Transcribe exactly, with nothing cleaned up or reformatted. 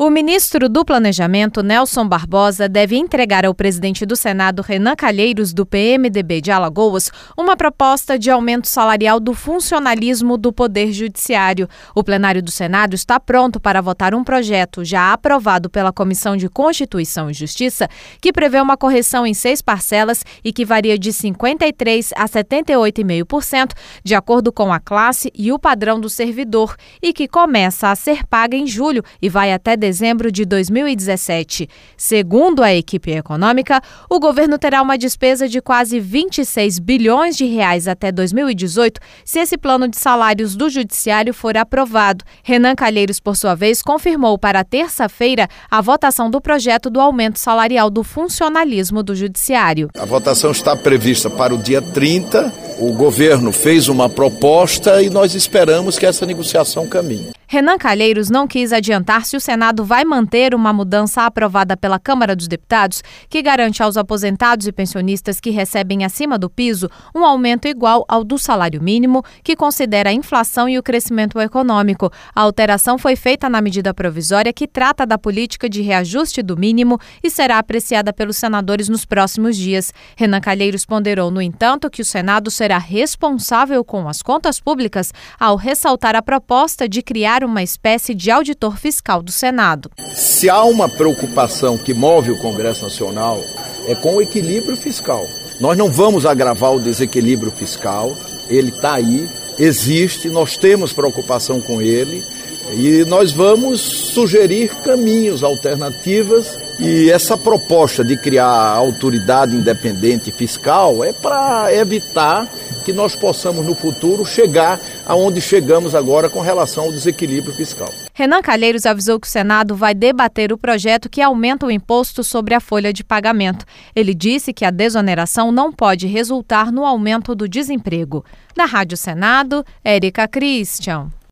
O ministro do Planejamento, Nelson Barbosa, deve entregar ao presidente do Senado, Renan Calheiros, do P M D B de Alagoas, uma proposta de aumento salarial do funcionalismo do Poder Judiciário. O plenário do Senado está pronto para votar um projeto já aprovado pela Comissão de Constituição e Justiça, que prevê uma correção em seis parcelas e que varia de cinquenta e três por cento a setenta e oito vírgula cinco por cento, de acordo com a classe e o padrão do servidor, e que começa a ser paga em julho e vai até dezembro de dois mil e dezessete. Segundo a equipe econômica, o governo terá uma despesa de quase vinte e seis bilhões de reais até dois mil e dezoito, se esse plano de salários do Judiciário for aprovado. Renan Calheiros, por sua vez, confirmou para terça-feira a votação do projeto do aumento salarial do funcionalismo do Judiciário. A votação está prevista para o dia trinta. O governo fez uma proposta e nós esperamos que essa negociação caminhe. Renan Calheiros não quis adiantar se o Senado vai manter uma mudança aprovada pela Câmara dos Deputados que garante aos aposentados e pensionistas que recebem acima do piso um aumento igual ao do salário mínimo, que considera a inflação e o crescimento econômico. A alteração foi feita na medida provisória que trata da política de reajuste do mínimo e será apreciada pelos senadores nos próximos dias. Renan Calheiros ponderou, no entanto, que o Senado será responsável com as contas públicas ao ressaltar a proposta de criar uma espécie de auditor fiscal do Senado. Se há uma preocupação que move o Congresso Nacional, é com o equilíbrio fiscal. Nós não vamos agravar o desequilíbrio fiscal, ele está aí, existe, nós temos preocupação com ele e nós vamos sugerir caminhos, alternativas, e essa proposta de criar a autoridade independente fiscal é para evitar que nós possamos no futuro chegar aonde chegamos agora com relação ao desequilíbrio fiscal. Renan Calheiros avisou que o Senado vai debater o projeto que aumenta o imposto sobre a folha de pagamento. Ele disse que a desoneração não pode resultar no aumento do desemprego. Da Rádio Senado, Érica Christian.